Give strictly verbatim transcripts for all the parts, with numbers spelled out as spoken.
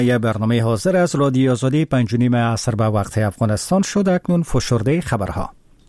یه برنامه حاضر از رادیو آزادی پنج و نیم عصر به وقت افغانستان شد. اکنون فشرده خبرها.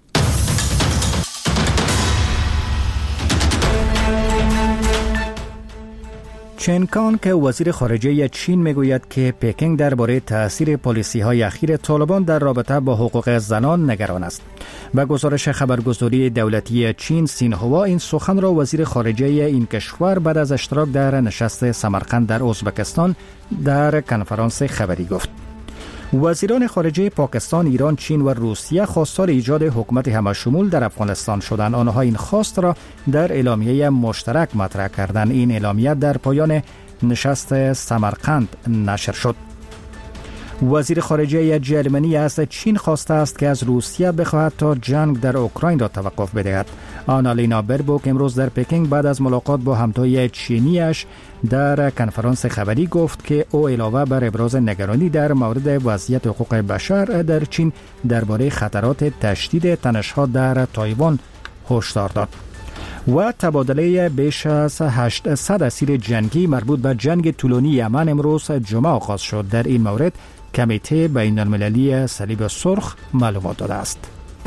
چین کان که وزیر خارجه چین میگوید که پکینگ درباره تأثیر پالیسی‌های اخیر طالبان در رابطه با حقوق زنان نگران است. با گزارش خبرگزاری دولتی چین سینهوا، این سخن را وزیر خارجه این کشور بعد از اشتراک در نشست سمرقند در ازبکستان در کنفرانس خبری گفت. وزیران خارجه پاکستان، ایران، چین و روسیه خواستار ایجاد حکومت همه‌شمول در افغانستان شدند. آنها این خواست را در اعلامیه مشترک مطرح کردند. این اعلامیه در پایان نشست سمرقند نشر شد. وزیر خارجه جرمنی از چین خواسته است که از روسیه بخواهد تا جنگ در اوکراین را توقف بدهد. آنالینا بربوک امروز در پکینگ بعد از ملاقات با همتای چینیش در کنفرانس خبری گفت که او علاوه بر ابراز نگرانی در مورد وضعیت حقوق بشر در چین درباره خطرات تشدید تنش‌ها در تایوان هشدار داد. و تبادله بیش از هشتصد اسیر جنگی مربوط به جنگ طولانی یمن امروز جمعه آغاز شد. در این مورد کمیته بین المللی صلیب سرخ معلومات داده است.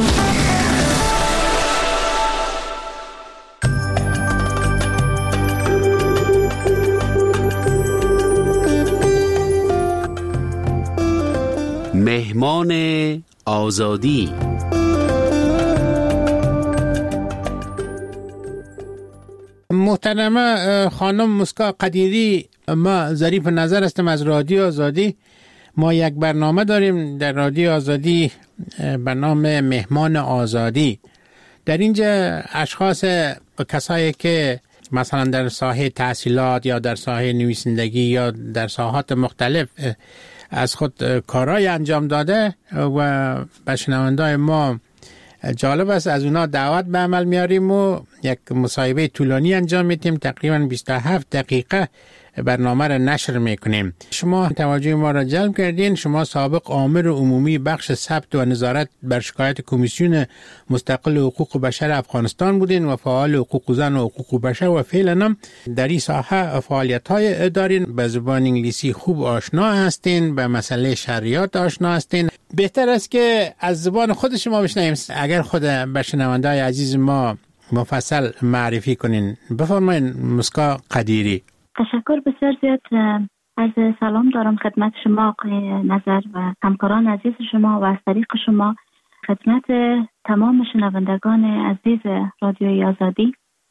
مهمان آزادی. محترمه خانم مسکا قدیری، ما ظریف نظر هستم از رادیو آزادی. ما یک برنامه داریم در رادیو آزادی به نام مهمان آزادی. در اینجا اشخاص و کسایی که مثلا در ساحه تحصیلات یا در ساحه نویسندگی یا در ساحات مختلف از خود کارهای انجام داده و به شنوندای ما جالب است، از اونا دعوت به عمل میاریم و یک مصاحبه طولانی انجام میدیم. تقریبا بیست و هفت دقیقه برنامه را نشر میکنیم. شما توجه ما را جلب کردین. شما سابق آمر عمومی بخش ثبت و نظارت بر شکایت کمیسیون مستقل حقوق بشر افغانستان بودین و فعال حقوق زن و حقوق بشر و فعلا هم در این ساحه فعالیت های دارین. به زبان انگلیسی خوب آشنا هستین، به مسئله شریعت آشنا هستین. بهتر است که از زبان خود شما بشنویم. اگر خود به شنونده‌های عزیز ما مفصل معرفی کنین. بفرمایید مسکا قدیری. تشکر بسیار زیاد. از سلام دارم خدمت شما آقای نظر و همکاران عزیز شما و از طریق شما خدمت تمام شنوندگان عزیز رادیوی آزادی،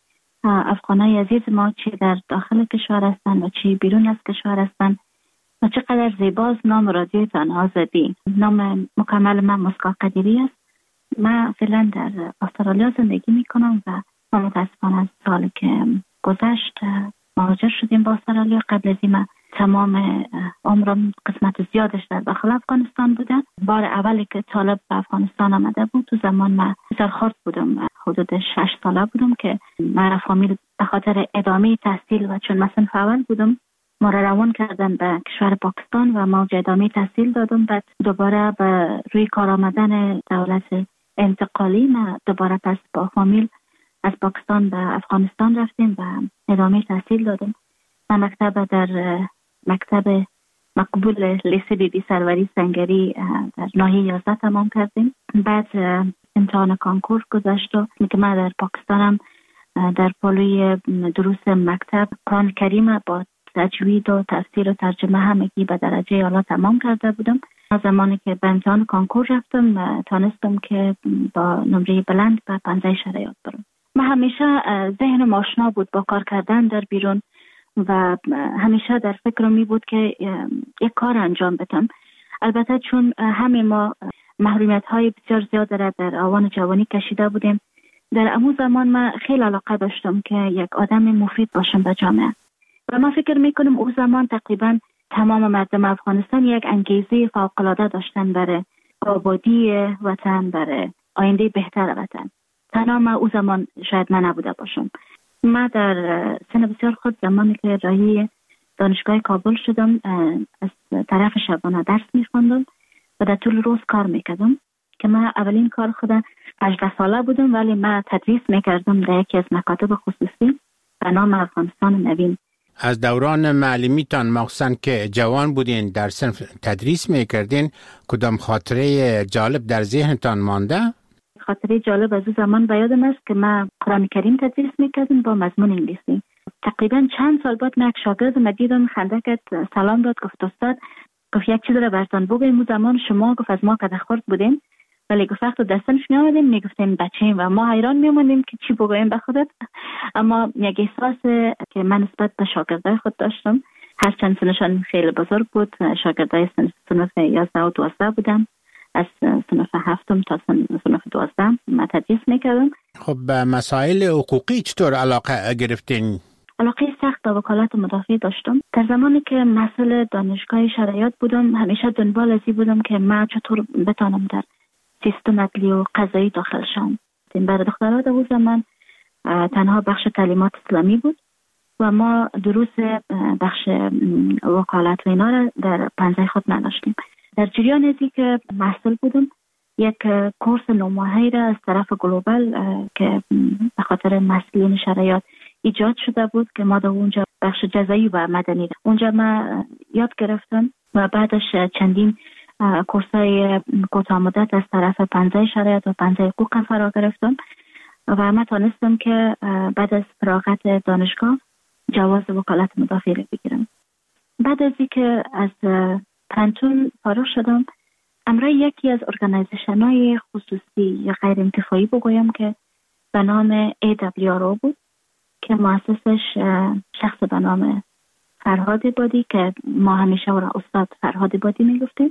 افغانای عزیز ما چه در داخل کشور هستند و چه بیرون از کشور هستند و چقدر زیباست نام رادیوتان آزادی. نام مکمل من مسکا قدیری است. من فعلا در استرالیا زندگی می کنم و متاسفانه از سالی که گذشت مهاجر شدیم با استرالیا. قبل از این تمام عمرم قسمت زیادش در داخل افغانستان بوده. بار اولی که طالب به افغانستان آمده بود تو زمان من بسیار خرد بودم، حدود شش ساله بودم که من فامیل به خاطر ادامه تحصیل و چون مثلا فعال بودم ما را روان کردن به کشور پاکستان و ما ادامه تحصیل دادم. بعد دوباره به روی کار آمدن دولت انتقالی ما دوباره پس با فامیل از پاکستان به افغانستان رفتیم و ادامه تحصیل دادم. من مکتب در مکتب مقبول لیسه بی بی سروری سنگری در ناحیه یازده تمام کردیم. بعد امتحان کانکور گذشت و که من در پاکستانم در پالوی دروس مکتب قرآن کریم با تجوید و تفسیر و ترجمه همگی به درجه اعلی تمام کرده بودم. از زمانی که به امتحان کانکور رفتم تانستم که با نمره بلند به پنجه شرایط برم. من همیشه ذهنم آشنا بود با کار کردن در بیرون و همیشه در فکرم می بود که یک کار انجام بدم. البته چون همه ما محرومیت های بسیار زیاد را در آوان جوانی کشیده بودیم، در امو زمان من خیلی علاقه داشتم که یک آدم مفید باشم به جامعه و من فکر می کنم او زمان تقریبا تمام مردم افغانستان یک انگیزه فوق‌العاده داشتن برای آبادی وطن، برای آینده بهتر وطن. تنها من او زمان شاید من نبوده باشم. من در سن بسیار خود زمانی که راهی دانشگاه کابل شدم از طرف شبانه درس می‌خوندم و در طول روز کار میکردم که من اولین کار خودم هجده ساله بودم، ولی من تدریس میکردم در یکی از مکاتب خصوصی به نام افغانستان نوین از دوران معلمیتان مخصوصا که جوان بودین در صنف تدریس میکردین کدام خاطره جالب در ذهنتان مانده؟ خاطره جالب از اون زمان به یادم است که من قرآن کریم تدریس میکردم با مضمون انگلیسی. تقریبا چند سال بعد من یک شاگرد من دیدم خنده کرد، سلام داد، گفت استاد، گفت یک چیز رو براتون بگم. اون زمان شما گفت از ما قدر خورد بودین، ولی گفت وقت در صنف می آمدیم میگفتیم بچه‌ایم و ما حیران می اومدیم که چی بگوییم به خودت. اما یک احساس که من نسبت به شاگردای خود داشتم، هرچند سنشان خیلی بزرگ بود، شاگردای صنف یازده و دوازده بودن، از صنف هفتم تا صنف دوازده من تدریس میکردم. خب به مسائل حقوقی چطور علاقه گرفتین؟ علاقه سخت به وکالت مدافع داشتم. در زمانی که مسئول دانشگاه شرایط بودم همیشه دنبال ازی بودم که من چطور بتانم در سیستم عدلی و قضایی داخل شم. برای دخترها در اون زمان تنها بخش تعلیمات اسلامی بود و ما دروس بخش وکالت و اینا را در پنجه خود نداشتیم. در جریان ازی که مسئول بودم یک کورس نوماهی را از طرف گلوبال که به خاطر مسئولین شرایط ایجاد شده بود که ما در اونجا بخش جزایی و مدنی را اونجا ما یاد گرفتم و بعدش چندین کورسای کوتاه مدت از طرف پنجه شرایط و پنجه حقوق فرا گرفتم و ما تانستم که بعد از فراغت دانشگاه جواز وکالت مدافع را بگیرم. بعد از اینکه از پانتون فارغ شدم، امروز یکی از ارگانیزیشن های خصوصی یا غیر انتفاعی بگویم که به نام ای دبلیو آر او بود که مؤسسش شخص به نام فرهاد عبادی که ما همیشه او را استاد فرهاد عبادی میگفتیم،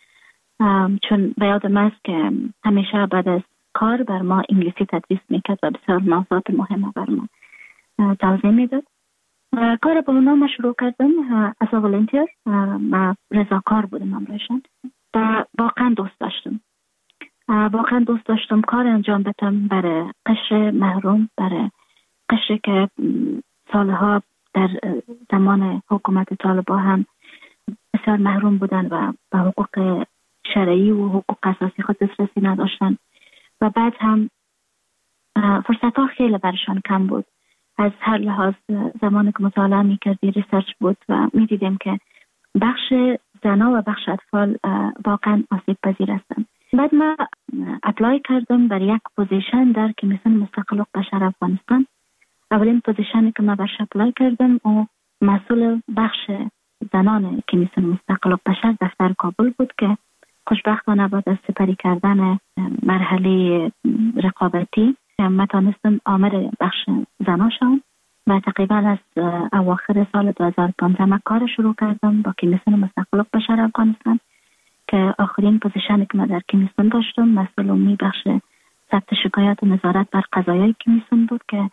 چون به یادم است که همیشه بعد از کار بر ما انگلیسی تدریس میکرد و بسیار موضوعات مهمه بر ما توضیح میداد. کار با نام شروع کردم از والنتیر و رضاکار بودم امروزشان و واقعا دوست داشتم واقعا دوست داشتم کار انجام بدم برای قشر محروم، برای قشر که سالها در زمان حکومت طالبان هم بسیار محروم بودن و به حقوق شرعی و حقوق اساسی خود دسترسی نداشتن و بعد هم فرصت ها خیلی برشان کم بود. از هر لحاظ زمانی که مطالعه میکردی ریسرچ بود و میدیدیم که بخش زنا و بخش اطفال واقعا آسیب پذیر هستند. بعد ما اپلای کردم بر یک پوزیشن در کمیسیون مستقل حقوق بشر افغانستان. اولین پوزیشنی که ما برش اپلای کردم او مسئول بخش زنان کمیسیون مستقل حقوق بشر دفتر کابل بود که خوشبختانه بعد از سپری کردن مرحله رقابتی ما تانستم آمر بخش زنا شدم و تقریبا از اواخر سال دو هزار و پانزده من کار شروع کردم با کمیسیون مستقل حقوق بشر افغانستان که آخرین پوزیشنی که من در کمیسیون داشتم مسئول عمومی بخش ثبت شکایات و نظارت بر قضایای کمیسیون بود که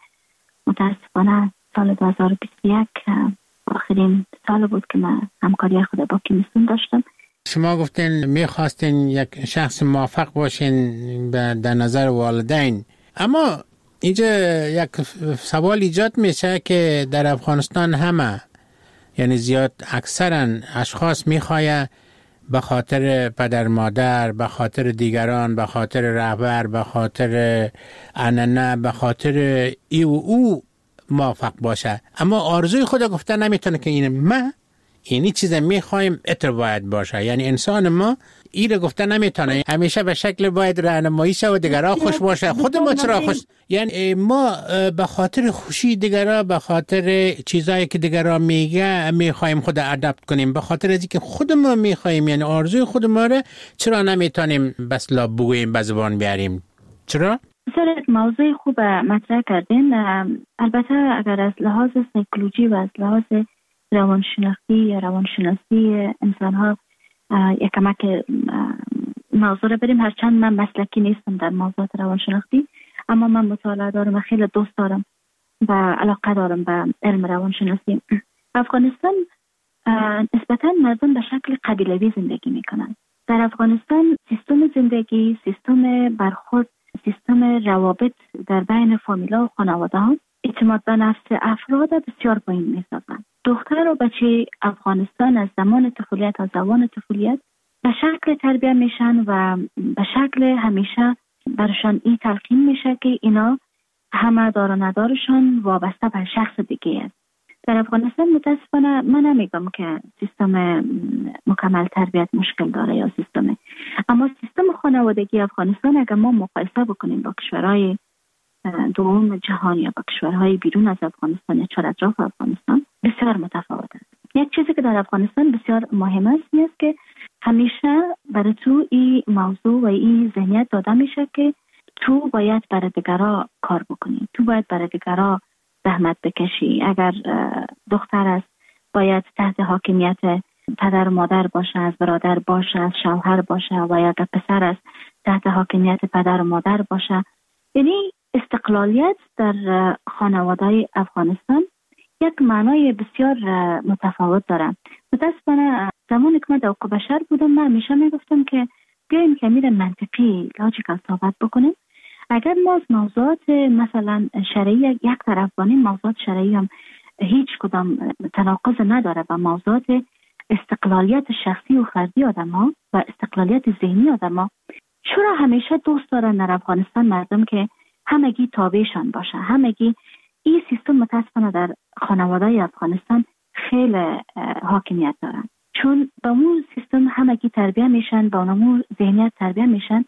متاسفانه سال دو هزار و بیست و یک آخرین سال بود که من همکاری خود با کمیسیون داشتم. شما گفتین میخواستین یک شخص موفق باشین در نظر والدین، اما اینجا یک سوال ایجاد میشه که در افغانستان همه یعنی زیاد اکثرا اشخاص میخواید به خاطر پدر مادر، به خاطر دیگران، به خاطر رهبر، به خاطر عنعنه، به خاطر ای و او موفق باشه، اما آرزوی خود گفته نمیتونه که این ما اینی چیز میخوایم اتر باید باشه. یعنی انسان ما این رو گفته نمیتونه، همیشه به شکل باید راهنمایی شه و دیگران خوش باشه. خود ما چرا خوش؟ یعنی ما به خاطر خوشی دیگران، به خاطر چیزایی که دیگران میگه میخوایم خود ادپت کنیم، به خاطر از اینکه خود ما میخوایم، یعنی آرزوی خود ما رو چرا نمیتونیم بس لا بگوییم، به زبان بیاریم؟ چرا؟ بسیار موضوع خوب مطرح کردین. البته اگر از لحاظ سایکولوژی و از لحاظ روانشناختی یا روانشناسی انسان ها یک کمک موضوع رو بریم، هرچند من مسلکی نیستم در موضوعات روانشناختی، اما من مطالعه دارم و خیلی دوست دارم و علاقه دارم به علم روانشناسی. افغانستان نسبتاً مردم به شکل قبیلوی زندگی میکنن. در افغانستان سیستم زندگی، سیستم برخورد، سیستم روابط در بین فامیلا و خانواده ها اعتماد به نفس افراد بسیار پایین میسازن. دختر و بچه افغانستان از زمان طفولیت تا زمان طفولیت به شکل تربیت میشن و به شکل همیشه برشان این تلقین میشه که اینا همه دار و ندارشان وابسته به شخص دیگه است. در افغانستان متاسفانه من نمیگم که سیستم مکمل تربیت مشکل داره یا سیستم، اما سیستم خانوادگی افغانستان اگر ما مقایسه بکنیم با کشورهای دوم جهان یا با کشورهای بیرون از افغانستان یا چهار اطراف افغانستان بسیار متفاوت است. یک چیزی که در افغانستان بسیار مهم است این است که همیشه برای تو این موضوع و این ذهنیت داده میشه که تو باید برای دیگران کار بکنی، تو باید برای دیگران زحمت بکشی. اگر دختر است باید تحت حاکمیت پدر و مادر باشه، از برادر باشه، از شوهر باشه، و اگر پسر است تحت حاکمیت پدر و مادر باشه. یعنی استقلالیت در خانواده افغانستان یک معنای بسیار متفاوت داره. متاسفانه زمانی که من در حقوق بشر بودم من همیشه میگفتم که بیاییم که امیر منطقی لاجیکال صحبت بکنیم. اگر ما از موضوعات مثلا شرعی یک طرف بانیم، موضوعات شرعی هم هیچ کدام تناقض نداره و موضوعات استقلالیت شخصی و فردی آدم ها و استقلالیت ذهنی آدم ها، چرا همیشه دوست دارن در افغانستان مردم که همگی تابعشان باشه؟ همگی این سیستم متاسفانه در خانواده افغانستان خیلی حاکمیت دارن، چون با اون سیستم همگی تربیه میشن، با اون ذهنیت تربیه میشن.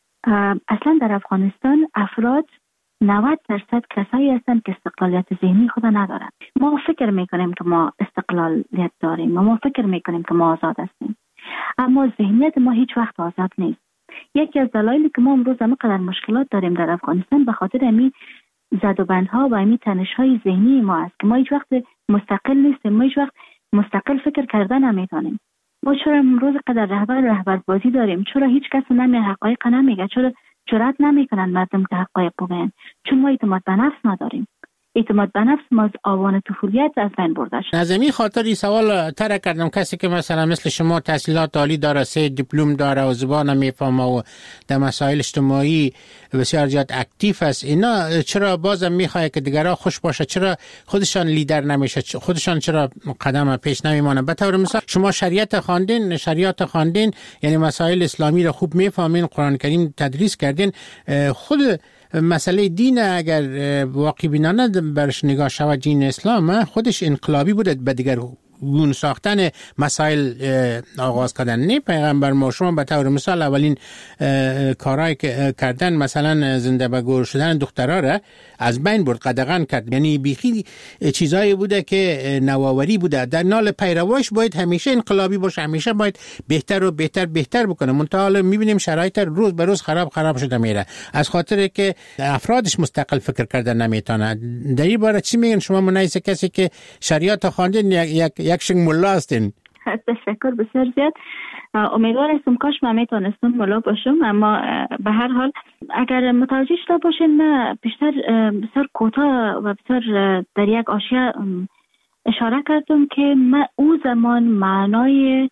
اصلا در افغانستان افراد نود درصد کسایی هستند که استقلالیت ذهنی خود ندارن. ما فکر میکنیم که ما استقلالیت داریم، ما فکر میکنیم که ما آزاد هستیم، اما ذهنیت ما هیچ وقت آزاد نیست. یکی از دلایلی که ما امروز همینقدر مشکلات داریم در افغانستان به خاطر همین زدوبندها و همین تنش‌های ذهنی ما است که ما هیچ وقت مستقل نیستیم، ما هیچ وقت مستقل فکر کردن نمیتونیم. ما چرا امروز قدر رهبر رهبر بازی داریم؟ چرا هیچ کس نمی حقایق نمیگه؟ چرا جرأت نمیکنن مردم که حقایق بگن؟ چون ما اعتماد به نفس نداریم. اعتماد به نفس ما از آوان طفولیت از بین برده شد. از این خاطر این سوال طرح کردم کسی که مثلا مثل شما تحصیلات عالی داره، سه دیپلم داره و زبان میفهمه و در مسائل اجتماعی بسیار زیاد اکتیو است، اینا چرا بازم میخواد که دیگران خوش باشه؟ چرا خودشان لیدر نمیشه؟ خودشان چرا قدم پیش نمیمونه؟ به طور مثال شما شریعت خواندین، شریعت خواندین، یعنی مسائل اسلامی رو خوب میفهمین، قرآن کریم تدریس کردین، خود مسئله دین اگر واقعی بینانه برش نگاه شود دین اسلام خودش انقلابی بوده به دیگر گون ساختن مسائل آغاز کردن. نه پیغمبر ما شما به طور مثال اولین کارهای که کردن مثلا زنده به گور شدن دخترها را از بین برد، قدغن کرد. یعنی بیخی چیزایی بوده که نوآوری بوده. در نال پیرواش باید همیشه انقلابی باشه، همیشه باید بهتر و بهتر بهتر بکنه. منتها میبینیم شرایط روز به روز خراب خراب شده میره از خاطر که افرادش مستقل فکر کردن نمیتونه. در این باره چی میگن شما منایسه کسی که شریعت خواندین یک یک شنگ ملا هستین؟ تشکر بسیار زیاد. امیدوار هستم کاش من میتونستم ملا باشم، اما به هر حال اگر متوجه شده باشین نه بیشتر بسیار کوتاه و بسیار در یک حاشیه اشاره کردم که من او زمان معنای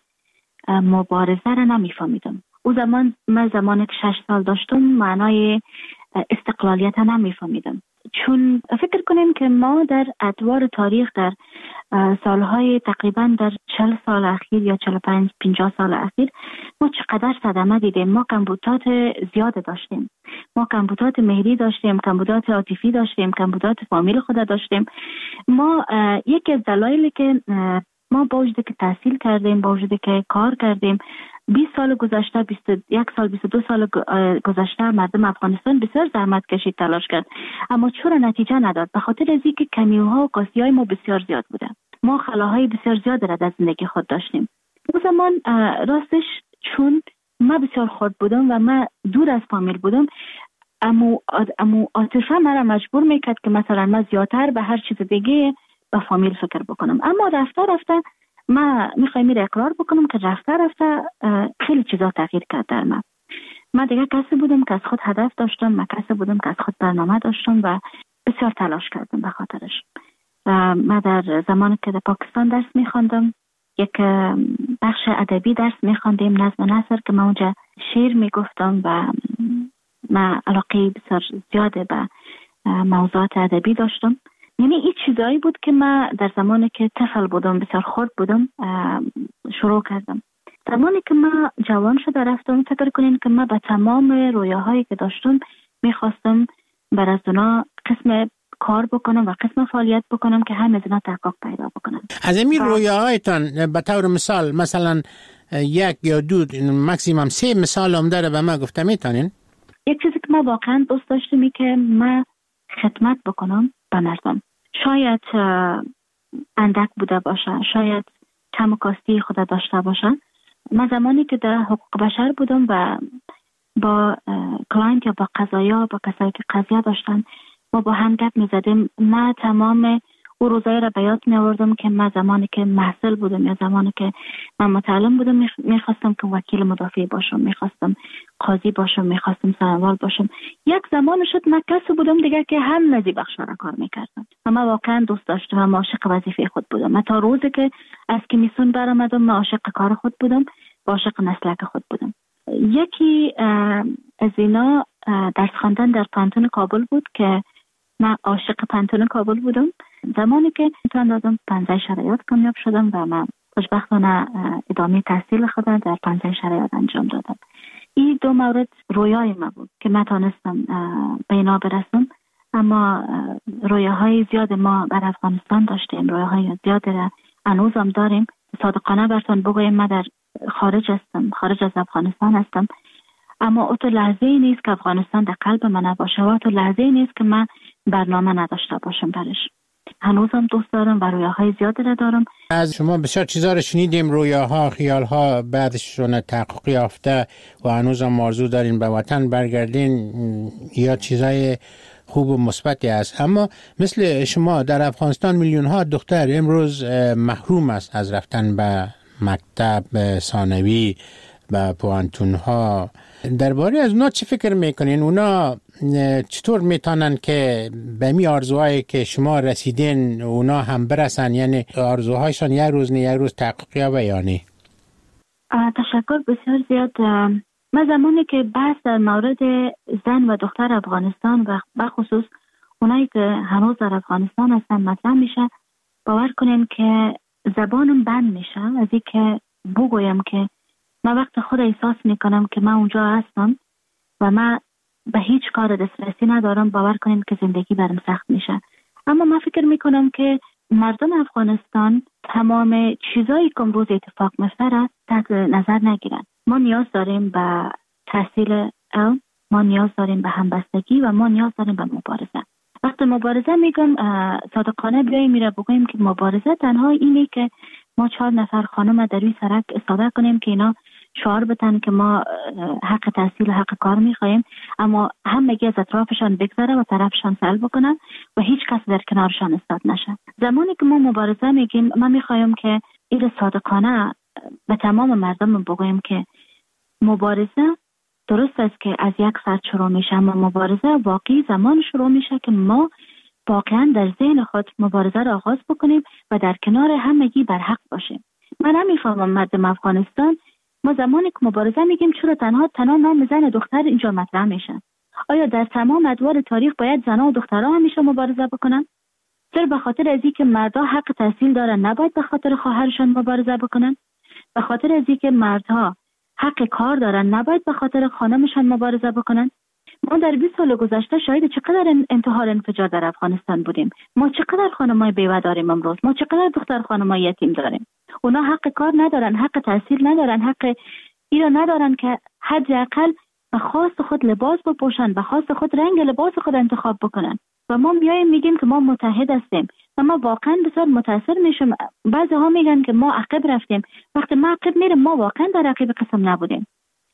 مبارزه را نمیفهمیدم. او زمان من زمانی که شش سال داشتم معنای استقلالیت را نمیفهمیدم، چون فکر کنیم که ما در ادوار تاریخ در سالهای تقریبا در چهل سال اخیر یا چهل و پنج پنجاه سال اخیر ما چقدر صدمه دیدیم. ما کمبودات زیاد داشتیم، ما کمبودات مهری داشتیم، کمبودات عاطفی داشتیم، کمبودات فامیل خود داشتیم. ما یکی از دلایلی که ما با وجودی که تحصیل کردیم، با وجودی که کار کردیم، بیست سال گذشته، بیست و یک سال، بیست و دو سال گذشته مردم افغانستان بسیار زحمت کشید، تلاش کرد، اما چرا نتیجه نداد؟ به خاطر از اینکه کمیوها و قاصیای ما بسیار زیاد بوده. ما خلاهای بسیار زیاد را در زندگی خود داشتیم. اون زمان راستش چون ما بسیار خود بودم و ما دور از فامیل بودم، اما اما عاطفه مرا مجبور میکرد که مثلا ما زیادتر به هر چیز دیگه به فامیل فکر بکنم. اما رفته رفته ما میخوایم میره اقرار بکنم که رفته رفته خیلی چیزا تغییر کرد در من. من دیگه کسی بودم که از خود هدف داشتم، من کسی بودم که از خود برنامه داشتم و بسیار تلاش کردم به خاطرش. من در زمانی که در پاکستان درس میخواندم، یک بخش ادبی درس میخواندیم، نظم نثر، که من اونجا شعر میگفتم و من علاقه بسیار زیاده به موضوعات ادبی داشتم. یعنی این چیزایی بود که من در زمانی که طفل بودم، بسیار خرد بودم، شروع کردم. زمانی که من جوان شده رفتم، فکر کنین که من به تمام رویاهایی که داشتم میخواستم بر از اونا قسم کار بکنم و قسم فعالیت بکنم که هم از اینا تحقق پیدا بکنم. از این رویاهایتان به طور مثال مثلا یک یا دو مکسیمم سه مثال هم داره به ما گفته میتونین؟ یک چیزی که ما واقعا دوست داشتیم که ما خدمت بکنم به مردم. شاید اندک بوده باشه، شاید کم و کاستی خود داشته باشه. من زمانی که در حقوق بشر بودم و با کلاینت یا با قضایا با کسایی که قضیه داشتن ما با هم گپ می زدیم. من تمام او روزایی را به یاد می آوردم که من زمانی که محصل بودم یا زمانی که من متعلم بودم میخواستم که وکیل مدافع باشم، میخواستم قاضی باشم، میخواستم سروال باشم. یک زمان شد من کسی بودم دیگه که هم نزی بخشارا کار میکردم و من واقعا دوست داشتم و عاشق وظیفه خود بودم. من تا روزی که از کمیسیون برآمدم من عاشق کار خود بودم و عاشق مسلک خود بودم. یکی از اینا درس خواندن در پانتون کابل بود که من عاشق پانتون کابل بودم. زمانی که امتحان دادم پنجه شرایط کامیاب شدم و من خوشبختانه ادامه تحصیل خودم در پنجه شرایط انجام دادم. این دو مورد رویای من بود که من تانستم به اینا برسم، اما رویاهای زیاد ما بر افغانستان داشتیم، رویاهای زیاد را هنوز هم داریم. صادقانه براتون بگویم من در خارج هستم، خارج از افغانستان هستم، اما او تو لحظه ای نیست که افغانستان در قلب من نباشه و او تو لحظه ای نیست که من برنامه نداشته باشم برش. هنوزم دوست دارم و رویاهای زیادی را دارم. از شما بسیار چیزا رو شنیدیم، رویاها، خیالها بعدشون تحقق یافته و هنوزم آرزو دارین به وطن برگردین یا چیزای خوب و مثبتی است. اما مثل شما در افغانستان میلیون ها دختر امروز محروم است از رفتن به مکتب، به ثانوی، به پوانتون ها. درباره از اونا چی فکر میکنین؟ اونا چطور میتونن که به می آرزوهایی که شما رسیدین اونا هم برسن؟ یعنی آرزوهایشان یک روز نه یک روز تحقق یابه یا نه؟ تشکر بسیار زیاد. من زمانی که بحث در مورد زن و دختر افغانستان و بخصوص اونایی که هنوز در افغانستان هستن مطرح میشه، باور کنین که زبانم بند میشه از این که بگویم که من وقت خود احساس میکنم که من اونجا هستم و من به هیچ کار دسترسی ندارم. باور کنین که زندگی برام سخت میشه. اما من فکر میکنم که مردم افغانستان تمام چیزایی که امروز اتفاق میفته را تحت نظر نگیرن. ما نیاز داریم به تحصیل علم، ما نیاز داریم به همبستگی و ما نیاز داریم به مبارزه. وقتی مبارزه میگم صادقانه بیاییم میره بگویم که مبارزه تنها اینه که ما چهار نفر خانم در روی سرک استفاده کنیم که اینا شعار بتن که ما حق تحصیل و حق کار میخوایم، اما همگی از اطرافشان بگذره و طرفشان سلب بکنن و هیچ کس در کنارشان استاد نشه. زمانی که ما مبارزه میگیم من میخوایم که این صادقانه به تمام مردم بگویم که مبارزه درست است که از یک فرد شروع میشه، اما مبارزه واقعی زمان شروع میشه که ما واقعا در ذهن خود مبارزه را آغاز بکنیم و در کنار همگی بر حق باشیم. من نمیفهمم مردم افغانستان ما زمانی که مبارزه میگیم چرا تنها تنها نام زن و دختر اینجا مطرح میشن؟ آیا در تمام ادوار تاریخ باید زنها و دخترها همیشه مبارزه بکنن؟ صرف به خاطر از اینکه مردها حق تحصیل دارن نباید به خاطر خواهرشان مبارزه بکنن؟ به خاطر از اینکه مردها حق کار دارن نباید به خاطر خانمشان مبارزه بکنن؟ ما در بیست سال گذشته شاهد چقدر انتحار انفجار در افغانستان بودیم. ما چقدر خانمای بیوه داریم امروز، ما چقدر دختر خانمای یتیم داریم. اونا حق کار ندارن، حق تحصیل ندارن، حق ایرا ندارن که حداقل به خواست خود لباس بپوشن، به خواست خود رنگ لباس خود انتخاب بکنن. و ما میایم میگیم که ما متحد هستیم و ما واقعا بسیار متاثر میشم. بعضی ها میگن که ما عقب رفتیم. وقتی ما عقب میریم ما واقعا در عقب قسم نبودیم.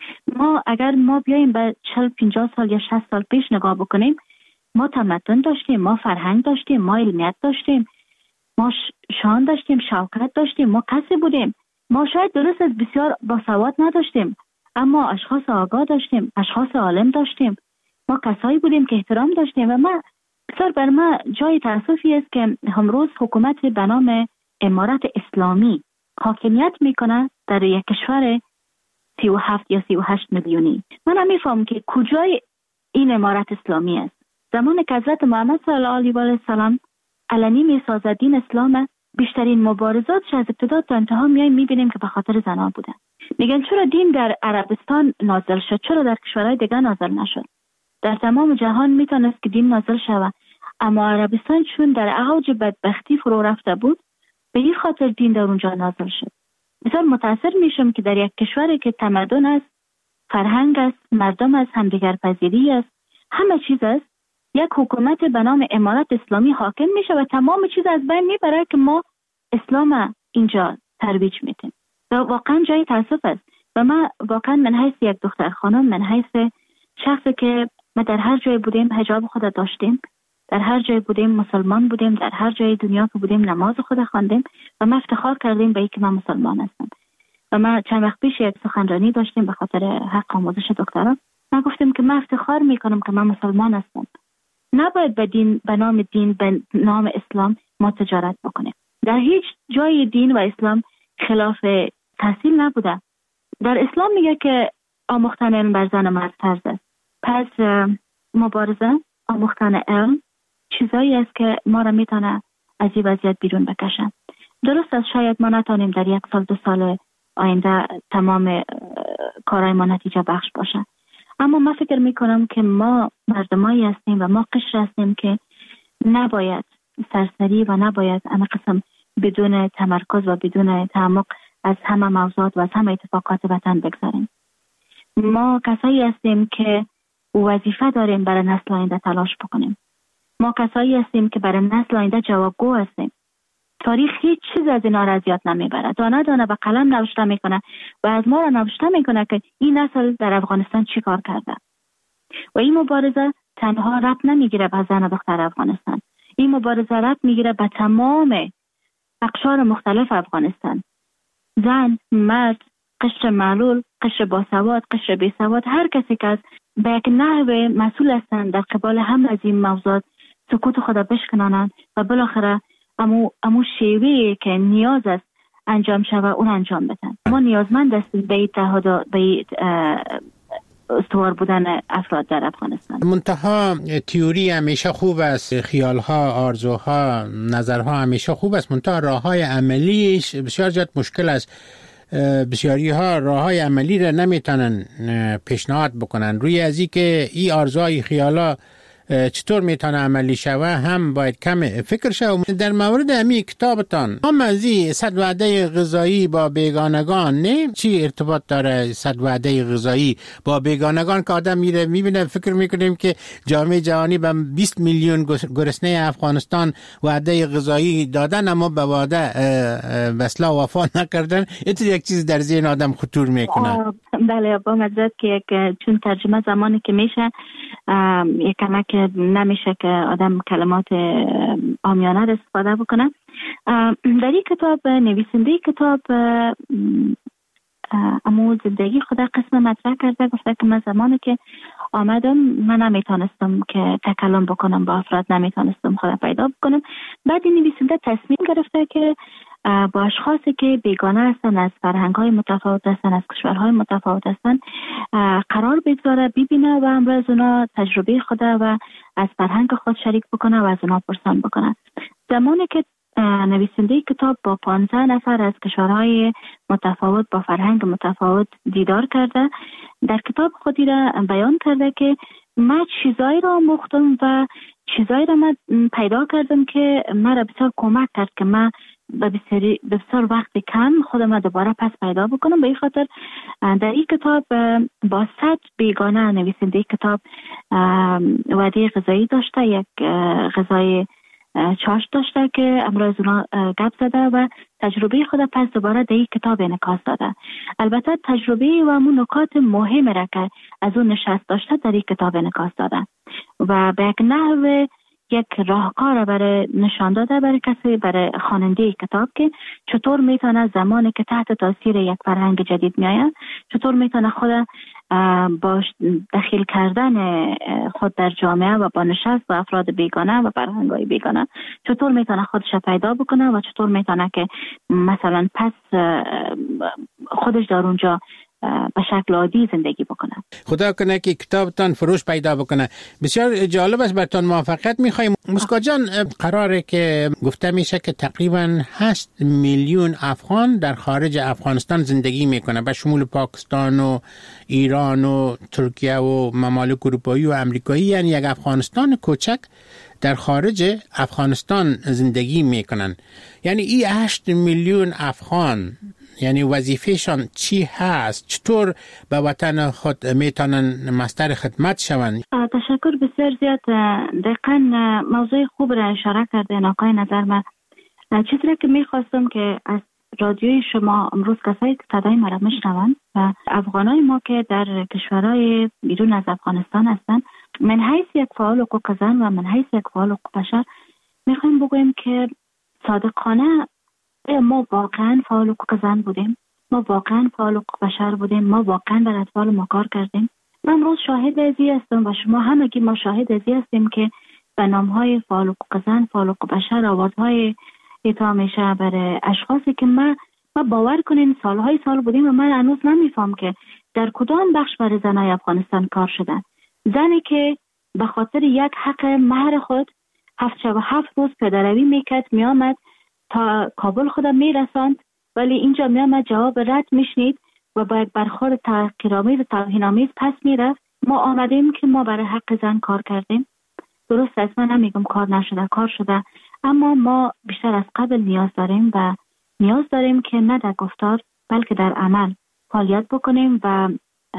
ما اگر ما بیایم به چهل پنجاه سال یا شصت سال پیش نگاه بکنیم، ما تمدن داشتیم، ما فرهنگ داشتیم، ما علمیت داشتیم، ما شان داشتیم، شوکت داشتیم، ما کسی بودیم. ما شاید درست از بسیار باسواد نداشتیم، اما اشخاص آگاه داشتیم، اشخاص عالم داشتیم. ما کسایی بودیم که احترام داشتیم و ما بسیار بر ما جای تأسفی است که امروز حکومت به نام امارت اسلامی حاکمیت میکنه در یک کشور سی و هفت یا سی و هشت میلیونی. من نمیفهم که کجای این امارت اسلامی است. زمان که حضرت محمد صلی الله علیه و السلام علنی میسازد دین اسلام، بیشترین مبارزاتش از ابتدا تا انتها میایم میبینیم که به خاطر زنان بودن. میگن چرا دین در عربستان نازل شد، چرا در کشورهای دیگه نازل نشد؟ در تمام جهان میتونست که دین نازل شود، اما عربستان چون در اوج بدبختی فرو رفته بود، به این خاطر دین در اونجا نازل شد. بسیار متاثر میشم که در یک کشوری که تمدن است، فرهنگ است، مردم است، همدیگر پذیری است، همه چیز است، یک حکومت به نام امارت اسلامی حاکم میشه و تمام چیز از بین میبره که ما اسلام اینجا ترویج میدیم. و واقعا جای تاسف است. و ما واقعا من حیث یک دختر خانم، من حیث شخصی که ما در هر جای بودیم حجاب خود داشتیم، در هر جای بودیم مسلمان بودیم، در هر جای دنیا که بودیم نماز خود خواندیم و ما افتخار کردیم به اینکه من مسلمان هستم. و ما چند وقت پیش یک سخنرانی داشتیم به خاطر حق آموزش دکترا. ما گفتیم که من افتخار میکنم که من مسلمان هستم. نباید به دین، به نام دین، به نام اسلام ما تجارت بکنیم. در هیچ جای دین و اسلام خلاف تحصیل نبوده. در اسلام میگه که آموختن علم بر زن و مرد فرض است. پس مبارزه، آموختن علم چیزایی است که ما را میتونه از این وضعیت بیرون بکشه. درست است شاید ما نتونیم در یک سال دو سال آینده تمام کارهای ما نتیجه بخش باشه، اما من فکر میکنم که ما مردمایی هستیم و ما قشر هستیم که نباید سرسری و نباید همه قسم بدون تمرکز و بدون تعمق از همه موضوعات و از همه اتفاقات وطن بگذاریم. ما کسایی هستیم که وظیفه داریم برای نسل آینده تلاش بکنیم. ما کسایی هستیم که برای نسل آینده جوابگو هستیم. تاریخ هیچ چیز از اینا را زیاد نمیبره، دانه دانه به قلم نوشته میکنه و از ما را نوشته میکنه که این نسل در افغانستان چی کار کرده. و این مبارزه تنها ربط نمیگیره به زن و دختر افغانستان، این مبارزه ربط میگیره به تمام اقشار مختلف افغانستان، زن، مرد، قشر معلول، قشر باسواد، قشر بیسواد، هر کسی که از به یک نحو مسئول هستند در قبال هم از این موضوعات سکوت خود بشکنانند و بالاخره امو, امو شیوهی که نیاز است انجام شود اون انجام بدن. ما نیازمند هستیم به اتحاد، به استوار بودن افراد در افغانستان. منتها تئوری همیشه خوب است، خیالها، آرزوها، نظرها همیشه خوب است، منتها راههای عملیش بسیار زیاد مشکل است. بسیاری ها راه های عملی را نمیتونن پیشنهاد بکنن. روی از این که این آرزوهای خیالا چطور میتونه عملی شوه هم باید کم فکر شوه. در مورد امی کتابتان هم از این صد وعده غذایی با بیگانگان، نه چی ارتباط داره صد وعده غذایی با بیگانگان که آدم میره میبینه فکر میکنیم که جامعه جهانی به بیست میلیون گرسنه افغانستان وعده غذایی دادن اما به وعده وصله وفا نکردن. این یک چیز در ذهن آدم خطور میکنه. بله با مدرد که یک چون ترجمه زمانی که میشه یک کمک نمیشه که آدم کلمات عامیانه را استفاده بکنه. در این کتاب نویسنده کتاب امو زندگی خدا قسم مطرح کرده، گفته که من زمانی که آمدم من نمیتونستم که تکلم بکنم با افراد، نمیتونستم خدا پیدا بکنم. بعد این نویسنده تصمیم گرفته که با اشخاصی که بیگانه هستن، از فرهنگ‌های متفاوت هستن، از کشورهای متفاوت هستن قرار بگذاره، ببینه و امروز از اونا تجربه خود و از فرهنگ خود شریک بکنه و از اونا پرسان بکنه. زمانی که نویسنده کتاب با پانزده نفر از کشورهای متفاوت با فرهنگ متفاوت دیدار کرده، در کتاب خودی را بیان کرده که من چیزایی را آموختم و چیزایی را من پیدا کردم که مرا بسیار کمک کرد که من به بسیار وقت کم خودم دوباره پس پیدا بکنم. به این خاطر در این کتاب با صد بیگانه نویسنده کتاب وعده غذایی داشته، یک غذای چاش داشته که امروز اونا گپ زده و تجربه خود پس دوباره در این کتاب انعکاس داده. البته تجربه و همون نکات مهم را که از اون نشست داشته در این کتاب انعکاس داده و به یک نحو یک راهکار برای نشان داده برای کسی، برای خواننده کتاب که چطور میتونه زمانی که تحت تاثیر یک فرهنگ جدید میآید چطور میتونه خود با دخیل کردن خود در جامعه و با نشست با افراد بیگانه و فرهنگ‌های بیگانه چطور میتونه خودش پیدا بکنه و چطور میتونه که مثلا پس خودش در اونجا به شکل عادی زندگی بکنه. خدا کنه که کتابتان فروش پیدا بکنه. بسیار جالب است، براتون موفقیت میخوایم. مسکا جان، قراره که گفته میشه که تقریبا هشت میلیون افغان در خارج افغانستان زندگی میکنه، به شمول پاکستان و ایران و ترکیه و ممالک اروپایی و امریکایی، یعنی یک افغانستان کوچک در خارج افغانستان زندگی میکنن. یعنی این هشت میلیون افغان یعنی وظیفهشان چی هست؟ چطور به وطن خود میتونن مستر خدمت شوند؟ تشکر بسیار زیاد. دقیقاً موضوع خوب را اشاره کردین آقای نظر. من چیزی که میخواستم که از رادیوی شما امروز کسایی که صدای ما را میشنوند و افغانای ما که در کشورهای بیرون از افغانستان هستند، من حیث یک فعال حقوق زن و من حیث یک فعال حقوق بشر میخوایم بگویم که صادقانه ما واقعا فعال حقوق زن بودیم، ما واقعا فعال حقوق بشر بودیم، ما واقعا بر اطفال ما کار کردیم. من امروز شاهد ازی هستم و شما همگی ما شاهد ازی هستیم که به نامهای فعال حقوق زن، فعال حقوق بشر آوازهای ایتا میشه برای اشخاصی که ما ما باور کنین سالهای سال بودیم و من هنوز نمیفهم که در کدام بخش برای زنای افغانستان کار شده. زنی که به خاطر یک حق مهر خود هفت شب و هفت روز پدروی میکرد، میامد تا کابل خودم میرساند، ولی اینجا میامد جواب رد میشنید و با یک برخورد تحقیرآمیز و توهین‌آمیز پس میرفت. ما آمدیم که ما برای حق زن کار کردیم. درست است، من نمیگم کار نشده، کار شده، اما ما بیشتر از قبل نیاز داریم و نیاز داریم که نه در گفتار بلکه در عمل فعالیت بکنیم و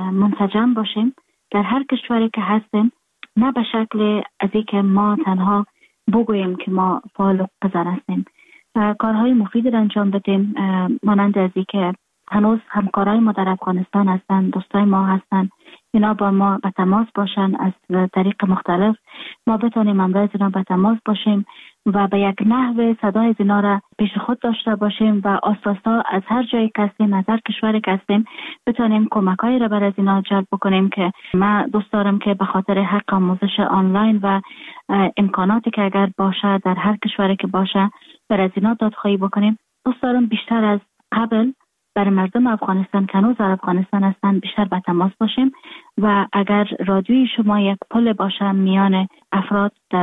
منسجم باشیم در هر کشوری که هستیم، نه به شکل از اینکه ما تنها بگوییم که ما فعال حقوق زن هستیم. کارهای مفید را انجام بدیم، مانند از اینکه هنوز همکارای ما در افغانستان هستن، دوستای ما هستن، اینا با ما به تماس باشن، از طریق مختلف ما بتونیم امروز اینا به تماس باشیم و به یک نحو صدای اینا را پیش خود داشته باشیم و آساسا از هر جایی که هستیم، از هر کشوری که هستیم بتونیم کمکایی را بر از اینا جلب بکنیم. که من دوست دارم که به خاطر حق آموزش آنلاین و امکاناتی که اگر باشه در هر کشوری که باشه بر از اینا دادخواهی بکنیم. دوست دارم بیشتر از قبل برای مردم افغانستان که هنوز در افغانستان هستن بیشتر به تماس باشیم و اگر رادیوی شما یک پل باشه میان افراد در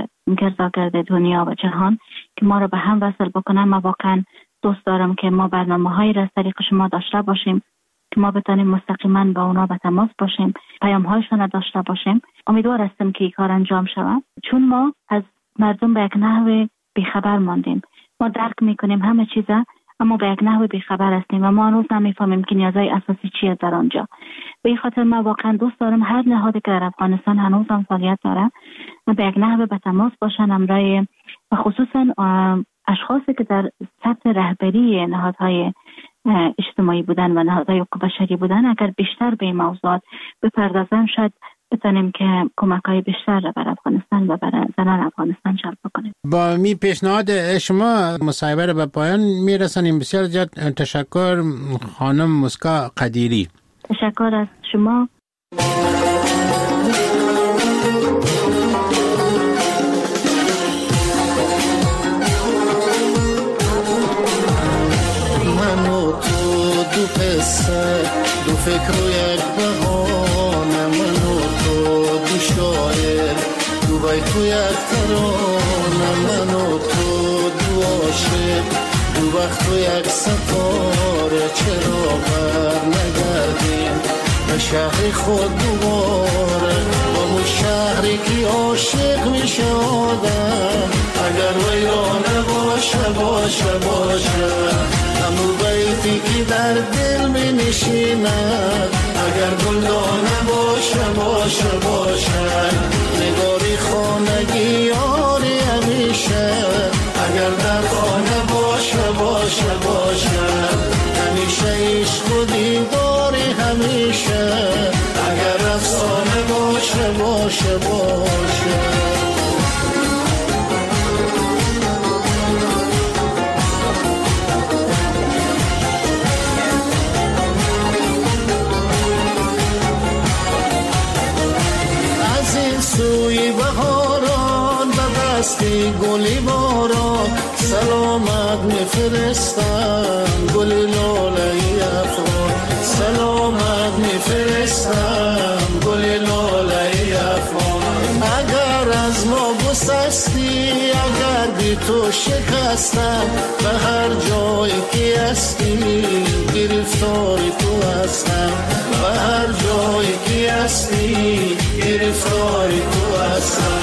گرداگرد دنیا و جهان که ما رو به هم وصل بکنن، ما واقعا دوست دارم که ما برنامه‌هایی را از طریق شما داشته باشیم که ما بتونیم مستقیما با اونا به تماس باشیم، پیام‌هایشون را داشته باشیم. امیدوار هستم که این کار انجام شود، چون ما از مردم به یک نحو بیخبر ماندیم. ما درک میکنیم همه چیزا، اما به یک نحو بیخبر هستیم و ما هنوز نمیفهمیم که نیازهای اساسی چیه در آنجا. به این خاطر ما واقعا دوست دارم هر نهادی که در افغانستان هنوز هم فعالیت داره به یک نحو به تماس باشن امرای و خصوصا اشخاصی که در سطح رهبری نهادهای اجتماعی بودن و نهادهای حقوق بشری بودن اگر بیشتر به این موضوعات بپردازن شاید بتونیم که کمک‌های بیشتر را بر افغانستان و بر زنان افغانستان جلب بکنیم. با می پیشنهاد شما مصاحبه را به پایان میرسانیم. بسیار زیاد تشکر خانم مسکا قدیری. تشکر از شما. من و تو دو پسر دو فکر و یک بهانه، من و تو دو شاعر دو بیت و یک ترانه، من و تو دو عاشق دو وقت و یک ستاره، چرا بر نگردیم به شهر خود دوباره، با اون شهری که عاشق می شدم اگر ویرانه باشه باشه باشه، همون بیتی که در دل می نشیند اگر گلدانه باشه باشه باشه، نگاری خانگی یاری همیشه اگر در خانه باشه باشه باشه، همیشه عشق و دیداری همیشه اگر افسانه باشه باشه باشه. سوی بهاران به دستی گلی باران سلامت میفرستم، گلی لاله افغان سلامت میفرستم، گلی لاله افغان. اگر از ما گسستی اگر بی تو شکستم، به هر جایی که هستی گرفتاری تو هستم، به هر جایی که هستی گرفتاری تو هستم.